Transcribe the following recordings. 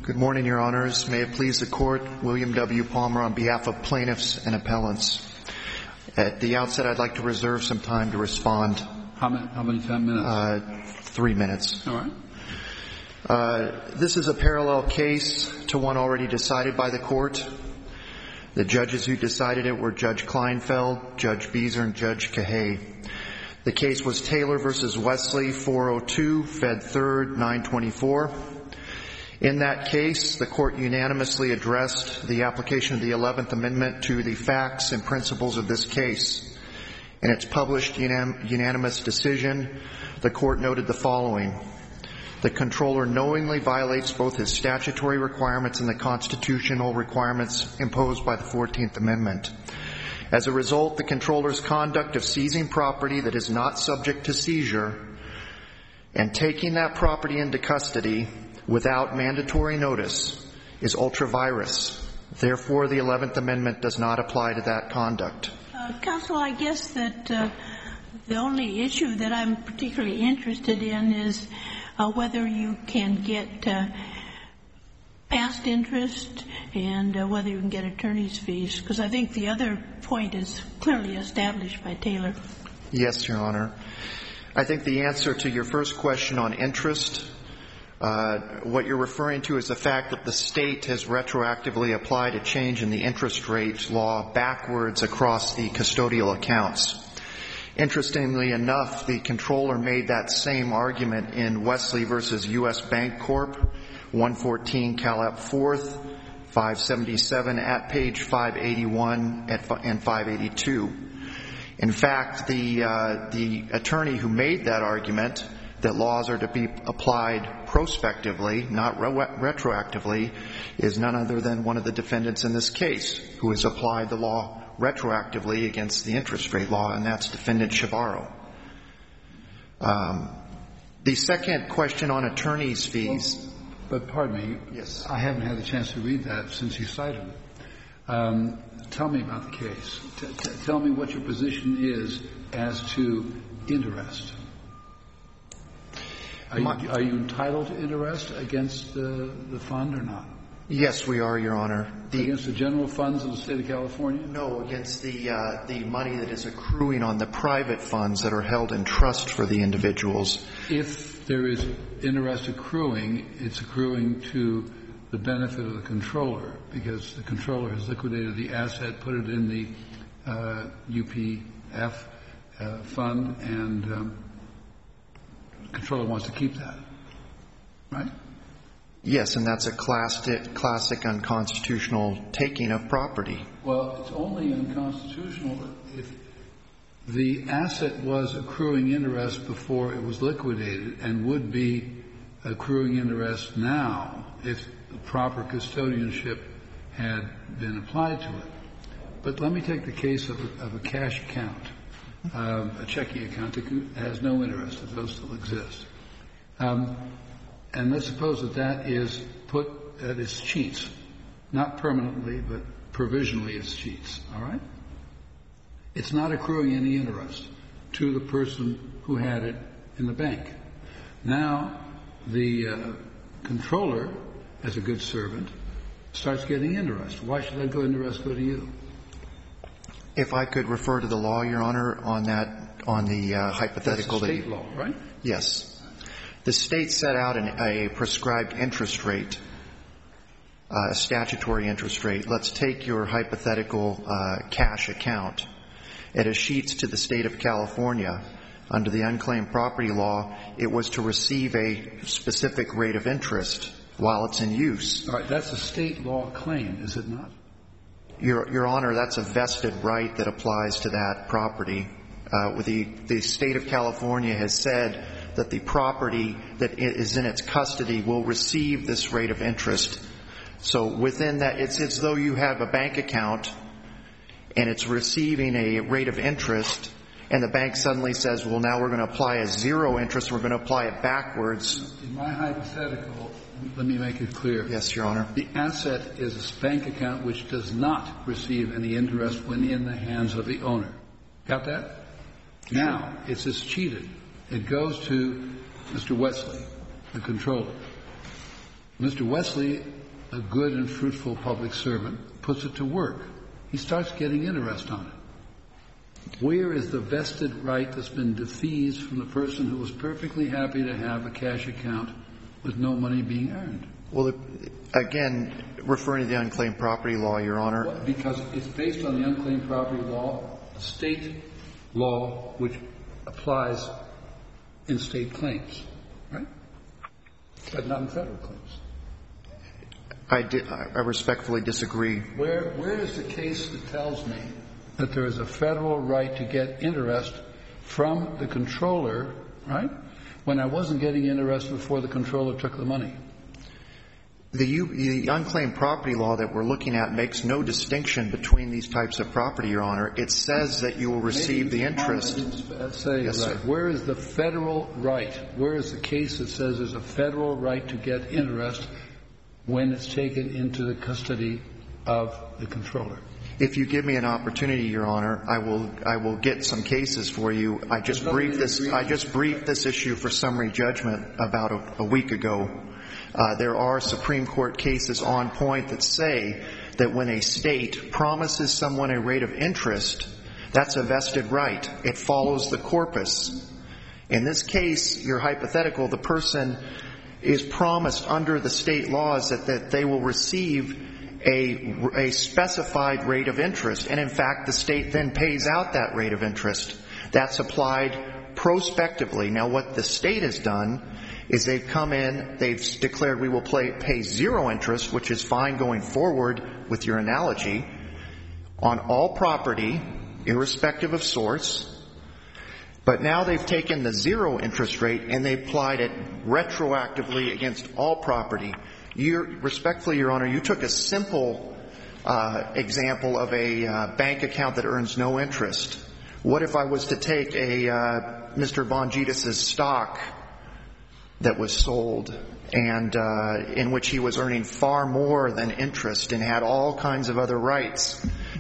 Good morning, Your Honors. May it please the Court, William W. Palmer on behalf of plaintiffs and appellants. At the outset, I'd like to reserve some time to respond. How many 10 minutes? 3 minutes. All right. This is a parallel case to one already decided by the Court. The judges who decided it were Judge Kleinfeld, Judge Beezer, and Judge Cahay. The case was Taylor v. Wesley, 402, Fed 3rd, 924. In that case, the Court unanimously addressed the application of the 11th Amendment to the facts and principles of this case. In its published unanimous decision, the Court noted the following. The controller knowingly violates both his statutory requirements and the constitutional requirements imposed by the 14th Amendment. As a result, the controller's conduct of seizing property that is not subject to seizure and taking that property into custody without mandatory notice is ultra-virus. Therefore, the 11th Amendment does not apply to that conduct. Counsel, I guess that the only issue that I'm particularly interested in is whether you can get past interest and whether you can get attorney's fees, because I think the other point is clearly established by Taylor. Yes, Your Honor. I think the answer to your first question on interest, what you're referring to is the fact that the state has retroactively applied a change in the interest rate law backwards across the custodial accounts. Interestingly enough, the controller made that same argument in Wesley v. U.S. Bank Corp., 114 Calap 4th, 577 at page 581 and 582. In fact, the attorney who made that argument, that laws are to be applied prospectively, not retroactively, is none other than one of the defendants in this case who has applied the law retroactively against the interest rate law, and that's Defendant Chavarro. The second question on attorney's fees. But pardon me. Yes. I haven't had the chance to read that since you cited it. Tell me about the case. Tell me what your position is as to interest. Are you entitled to interest against the fund or not? Yes, we are, Your Honor. Against the general funds of the State of California? No, against the money that is accruing on the private funds that are held in trust for the individuals. If there is interest accruing, it's accruing to the benefit of the controller, because the controller has liquidated the asset, put it in the UPF fund, and the controller wants to keep that, right? Yes, and that's a classic unconstitutional taking of property. Well, it's only unconstitutional if the asset was accruing interest before it was liquidated and would be accruing interest now if the proper custodianship had been applied to it. But let me take the case of a cash account, a checking account that has no interest, if those still exist. And let's suppose that is put at its cheats, not permanently, but provisionally as cheats, all right? It's not accruing any interest to the person who had it in the bank. Now, the controller, as a good servant, starts getting interest. Why should that interest go to you? If I could refer to the law, Your Honor, on the hypothetical. That's the state law, right? Yes. The state set out a prescribed interest rate, a statutory interest rate. Let's take your hypothetical cash account. It escheats to the State of California. Under the unclaimed property law, it was to receive a specific rate of interest while it's in use. All right. That's a state law claim, is it not? Your Honor, that's a vested right that applies to that property. The State of California has said that the property that is in its custody will receive this rate of interest. So within that, it's as though you have a bank account and it's receiving a rate of interest, and the bank suddenly says, well, now we're going to apply a zero interest, we're going to apply it backwards. In my hypothetical, let me make it clear. Yes, Your Honor. The asset is a bank account which does not receive any interest when in the hands of the owner. Got that? Now, it's cheated. It goes to Mr. Wesley, the controller. Mr. Wesley, a good and fruitful public servant, puts it to work. He starts getting interest on it. Where is the vested right that's been defeased from the person who was perfectly happy to have a cash account with no money being earned? Well, again, referring to the unclaimed property law, Your Honor. Because it's based on the unclaimed property law, a state law which applies in state claims, right? But not in federal claims. I respectfully disagree. Where is the case that tells me that there is a federal right to get interest from the controller, right, when I wasn't getting interest before the controller took the money? The unclaimed property law that we're looking at makes no distinction between these types of property, Your Honor. It says that you will receive the interest. Yes, sir. Where is the federal right? Where is the case that says there's a federal right to get interest when it's taken into the custody of the controller? If you give me an opportunity, Your Honor, I will get some cases for you. I just briefed this issue for summary judgment about a week ago. There are Supreme Court cases on point that say that when a state promises someone a rate of interest, that's a vested right. It follows the corpus. In this case, your hypothetical, the person is promised under the state laws that they will receive a specified rate of interest. And in fact, the state then pays out that rate of interest. That's applied prospectively. Now, what the state has done is they've come in, they've declared we will pay zero interest, which is fine going forward with your analogy, on all property, irrespective of source. But now they've taken the zero interest rate and they applied it retroactively against all property. Respectfully, Your Honor, you took a simple example of a bank account that earns no interest. What if I was to take Mr. Bongitas' stock that was sold and in which he was earning far more than interest and had all kinds of other rights?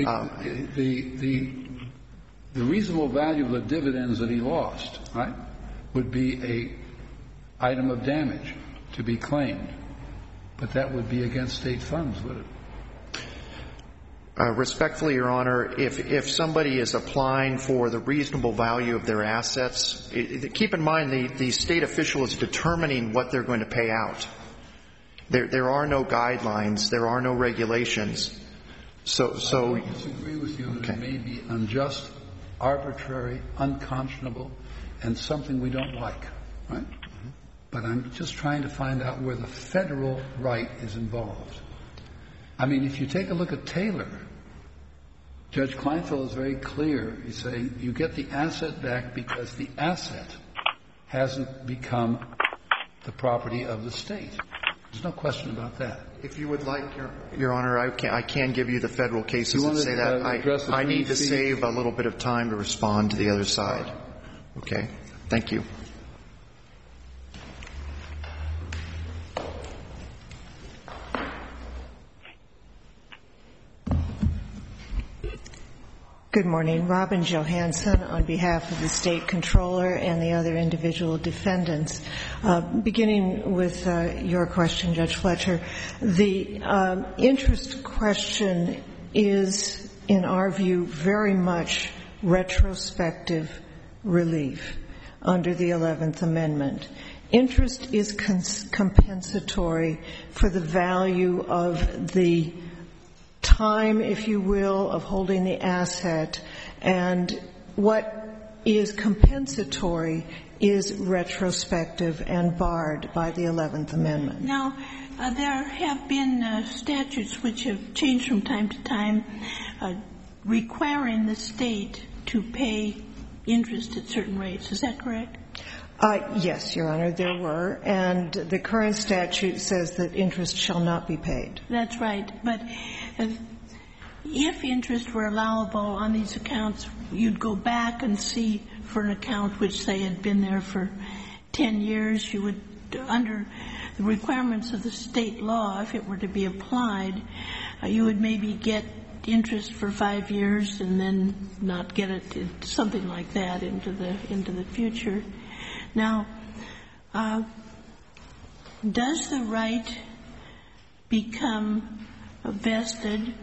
The reasonable value of the dividends that he lost, right, would be a item of damage to be claimed. But that would be against state funds, would it? Respectfully, Your Honor, if somebody is applying for the reasonable value of their assets, keep in mind the state official is determining what they're going to pay out. There are no guidelines. There are no regulations. So I disagree with you that it may be unjust, arbitrary, unconscionable, and something we don't like, right? But I'm just trying to find out where the federal right is involved. I mean, if you take a look at Taylor, Judge Kleinfeld is very clear. He's saying you get the asset back because the asset hasn't become the property of the state. There's no question about that. If you would like, Your Honor, I can give you the federal cases that say that. I need to save a little bit of time to respond to the other side. Okay. Thank you. Good morning. Robin Johansson on behalf of the State Controller and the other individual defendants. Beginning with your question, Judge Fletcher, the interest question is, in our view, very much retrospective relief under the 11th Amendment. Interest is compensatory for the value of the time, if you will, of holding the asset, and what is compensatory is retrospective and barred by the 11th Amendment. Now, there have been statutes which have changed from time to time requiring the state to pay interest at certain rates. Is that correct? Yes, Your Honor, there were. And the current statute says that interest shall not be paid. That's right. But if interest were allowable on these accounts, you'd go back and see for an account which, say, had been there for 10 years, you would, under the requirements of the state law, if it were to be applied, you would maybe get interest for 5 years and then not get it, something like that, into the future. Now, does the right become vested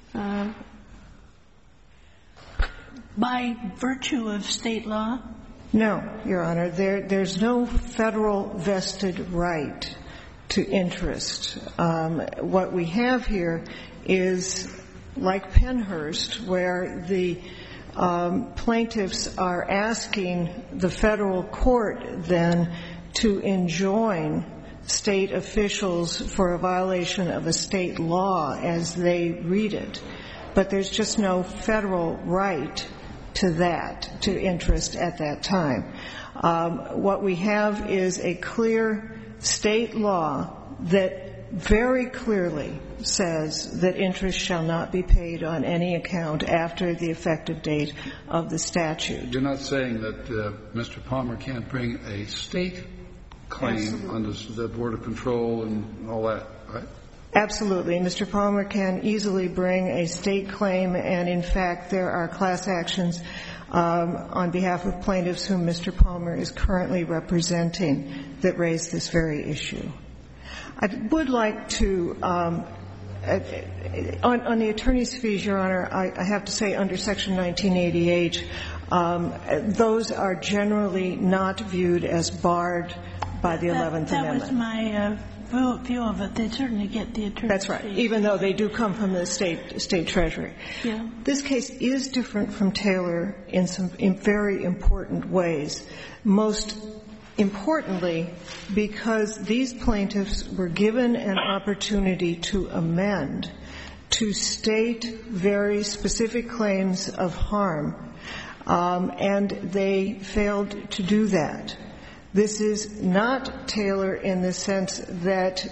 by virtue of state law? No, Your Honor. There's no federal vested right to interest. What we have here is like Pennhurst, where the plaintiffs are asking the federal court then to enjoin state officials for a violation of a state law as they read it. But there's just no federal right to that, to interest at that time. What we have is a clear state law that very clearly says that interest shall not be paid on any account after the effective date of the statute. You're not saying that Mr. Palmer can't bring a state claim under the Board of Control and all that, right? Absolutely. Mr. Palmer can easily bring a state claim, and in fact there are class actions on behalf of plaintiffs whom Mr. Palmer is currently representing that raise this very issue. I would like to, on the attorney's fees, Your Honor, I have to say under Section 1988, those are generally not viewed as barred by the 11th Amendment. That was my view of it. They certainly get the attorney's fees. That's right, even though they do come from the state treasury. Yeah. This case is different from Taylor in very important ways. Most importantly, because these plaintiffs were given an opportunity to amend, to state very specific claims of harm, and they failed to do that. This is not Taylor in the sense that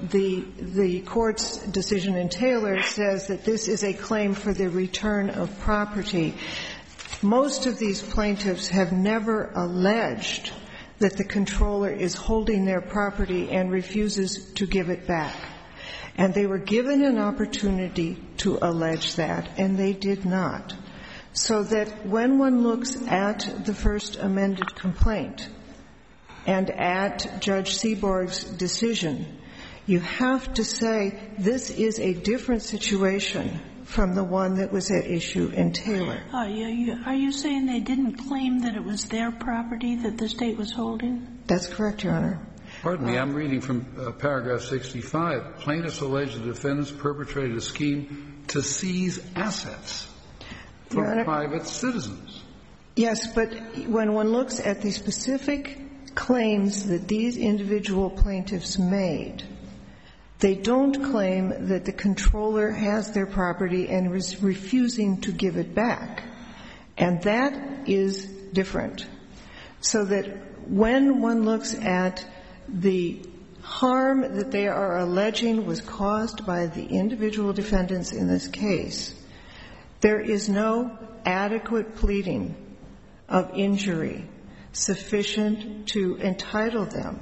the Court's decision in Taylor says that this is a claim for the return of property. Most of these plaintiffs have never alleged that the controller is holding their property and refuses to give it back. And they were given an opportunity to allege that, and they did not. So that when one looks at the first amended complaint and at Judge Seaborg's decision, you have to say this is a different situation from the one that was at issue in Taylor. Are you saying they didn't claim that it was their property that the state was holding? That's correct, Your Honor. Pardon me. I'm reading from paragraph 65. Plaintiffs allege the defendants perpetrated a scheme to seize assets from private citizens. Yes, but when one looks at the specific claims that these individual plaintiffs made, they don't claim that the controller has their property and is refusing to give it back. And that is different. So that when one looks at the harm that they are alleging was caused by the individual defendants in this case, there is no adequate pleading of injury sufficient to entitle them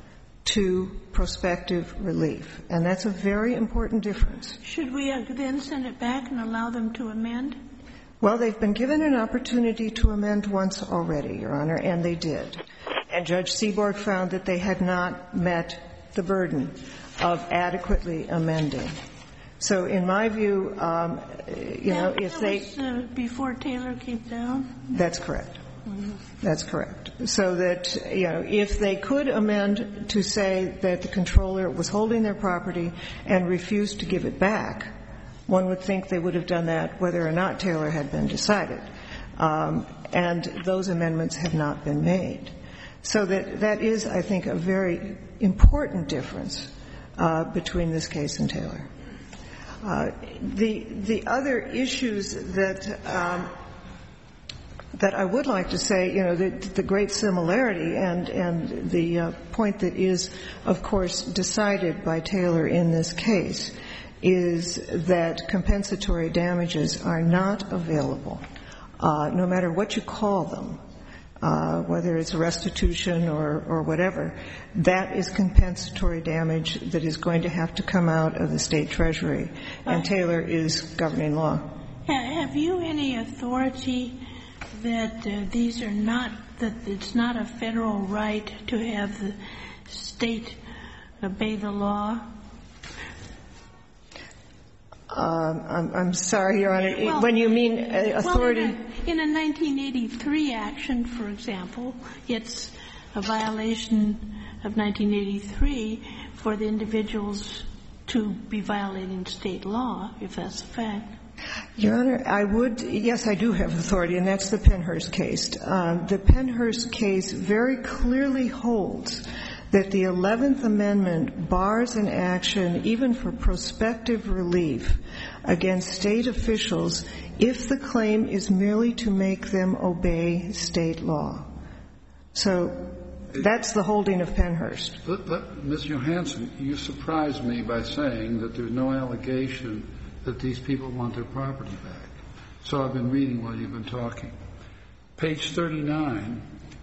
to prospective relief. And that's a very important difference. Should we then send it back and allow them to amend? Well, they've been given an opportunity to amend once already, Your Honor, and they did. And Judge Seaborg found that they had not met the burden of adequately amending. So in my view, if they... That was before Taylor came down? That's correct. That's correct. So that, if they could amend to say that the controller was holding their property and refused to give it back, one would think they would have done that whether or not Taylor had been decided. And those amendments have not been made. So that is, I think, a very important difference between this case and Taylor. The other issues that I would like to say, the great similarity and the point that is, of course, decided by Taylor in this case is that compensatory damages are not available, no matter what you call them, whether it's restitution or whatever. That is compensatory damage that is going to have to come out of the state treasury, and Taylor is governing law. Have you any authority that these are not, that it's not a federal right to have the state obey the law? I'm sorry, Your Honor. When you mean authority? Well, in a 1983 action, for example, it's a violation of 1983 for the individuals to be violating state law, if that's the fact. Your Honor, yes, I do have authority, and that's the Pennhurst case. The Pennhurst case very clearly holds that the 11th Amendment bars an action even for prospective relief against state officials if the claim is merely to make them obey state law. So that's the holding of Pennhurst. But Ms. Johansson, you surprised me by saying that there's no allegation that these people want their property back. So I've been reading while you've been talking. Page 39,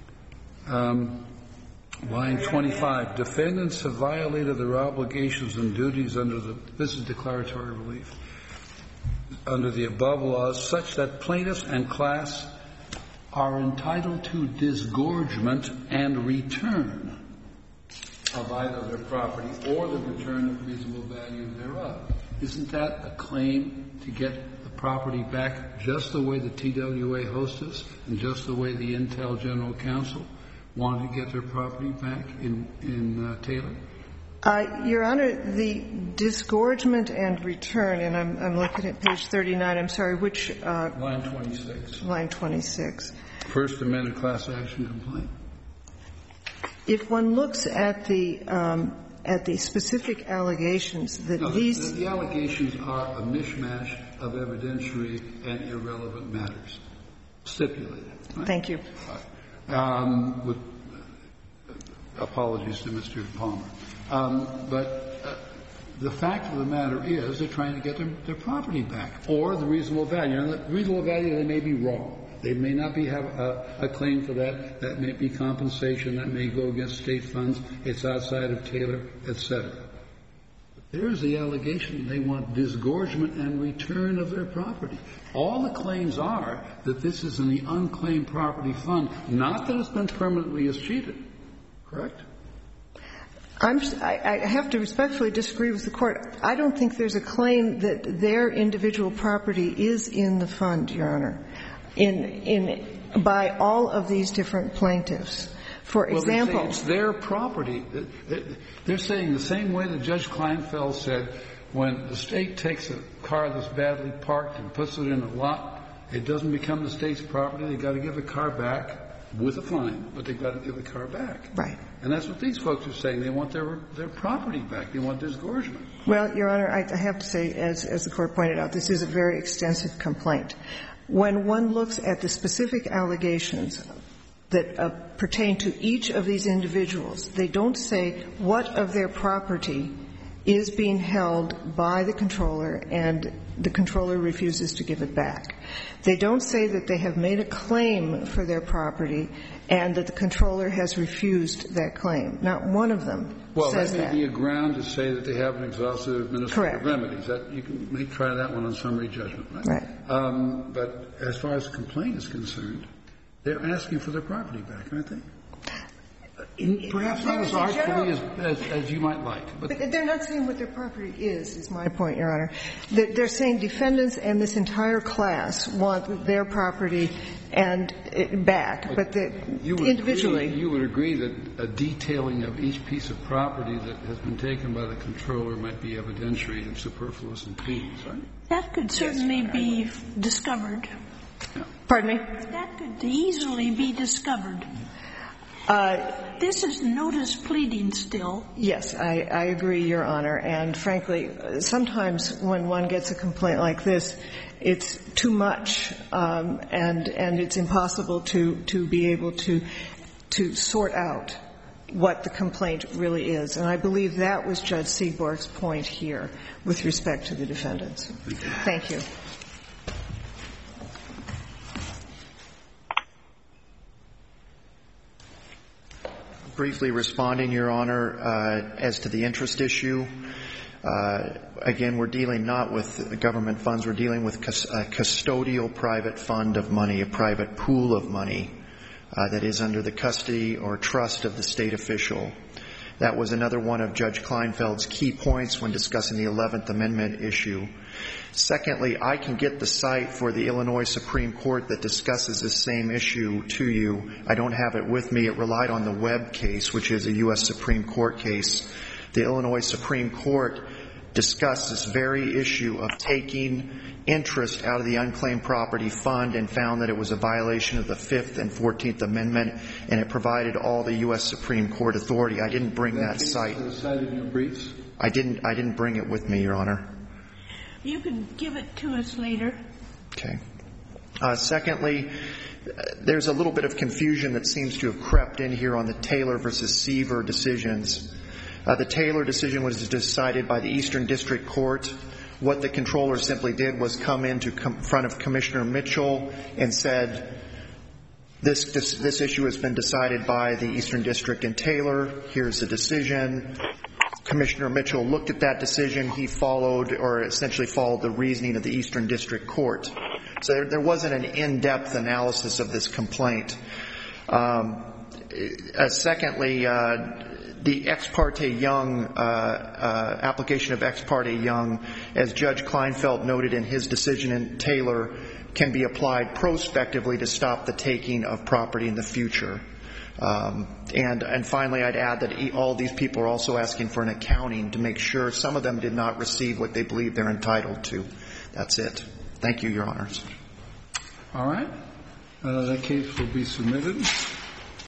line 25, defendants have violated their obligations and duties under this is declaratory relief, under the above laws such that plaintiffs and class are entitled to disgorgement and return of either their property or the return of reasonable value thereof. Isn't that a claim to get the property back just the way the TWA hostess and just the way the Intel General Counsel wanted to get their property back in Taylor? Your Honor, the disgorgement and return, and I'm looking at page 39. I'm sorry, which? Line 26. Line 26. First amended class action complaint. If one looks at the specific allegations that these... The allegations are a mishmash of evidentiary and irrelevant matters, stipulated. Right? Thank you. With apologies to Mr. Palmer. But the fact of the matter is they're trying to get their property back or the reasonable value. And the reasonable value, they may be wrong. They may not have a claim for that. That may be compensation. That may go against state funds. It's outside of Taylor, et cetera. But there's the allegation they want disgorgement and return of their property. All the claims are that this is in the unclaimed property fund, not that it's been permanently escheated. Correct? I have to respectfully disagree with the Court. I don't think there's a claim that their individual property is in the fund, Your Honor, by all of these different plaintiffs. For example... Well, they say it's their property. They're saying the same way that Judge Kleinfeld said when the State takes a car that's badly parked and puts it in a lot, it doesn't become the State's property. They've got to give the car back with a fine, but they've got to give the car back. Right. And that's what these folks are saying. They want their property back. They want disgorgement. Well, Your Honor, I have to say, as the Court pointed out, this is a very extensive complaint. When one looks at the specific allegations that pertain to each of these individuals, they don't say what of their property is being held by the controller and the controller refuses to give it back. They don't say that they have made a claim for their property and that the controller has refused that claim. Not one of them says that. Well, that may be a ground to say that they have an exhaustive administrative remedies. Correct. You may try that one on summary judgment, right? Right. But as far as the complaint is concerned, they're asking for their property back, aren't they? Perhaps not as artfully as you might like. But they're not saying what their property is my point, Your Honor. They're saying defendants and this entire class want their property and back, but individually. You would agree that a detailing of each piece of property that has been taken by the controller might be evidentiary and superfluous and tedious, right? That could certainly be discovered. Yeah. Pardon me? That could easily be discovered. This is notice pleading still. Yes, I agree, Your Honor. And frankly, sometimes when one gets a complaint like this, it's too much, and it's impossible to be able to sort out what the complaint really is. And I believe that was Judge Seaborg's point here with respect to the defendants. Thank you. Briefly responding, Your Honor, as to the interest issue, again, we're dealing not with government funds. We're dealing with a custodial private fund of money, a private pool of money that is under the custody or trust of the state official. That was another one of Judge Kleinfeld's key points when discussing the 11th Amendment issue. Secondly, I can get the site for the Illinois Supreme Court that discusses this same issue to you. I don't have it with me. It relied on the Webb case, which is a U.S. Supreme Court case. The Illinois Supreme Court discussed this very issue of taking interest out of the unclaimed property fund and found that it was a violation of the 5th and 14th Amendment, and it provided all the U.S. Supreme Court authority. I didn't bring that site. That case cited in your briefs? I didn't bring it with me, Your Honor. You can give it to us later. Okay. Secondly, there's a little bit of confusion that seems to have crept in here on the Taylor versus Seaver decisions. The Taylor decision was decided by the Eastern District Court. What the controller simply did was come into front of Commissioner Mitchell and said, this issue has been decided by the Eastern District in Taylor. Here's the decision. Commissioner Mitchell looked at that decision. He followed, or essentially followed, the reasoning of the Eastern District Court. So there wasn't an in-depth analysis of this complaint. Secondly, the Ex parte Young, application of Ex parte Young, as Judge Kleinfeld noted in his decision in Taylor, can be applied prospectively to stop the taking of property in the future. And finally, I'd add that all these people are also asking for an accounting to make sure some of them did not receive what they believe they're entitled to. That's it. Thank you, Your Honors. All right. That case will be submitted.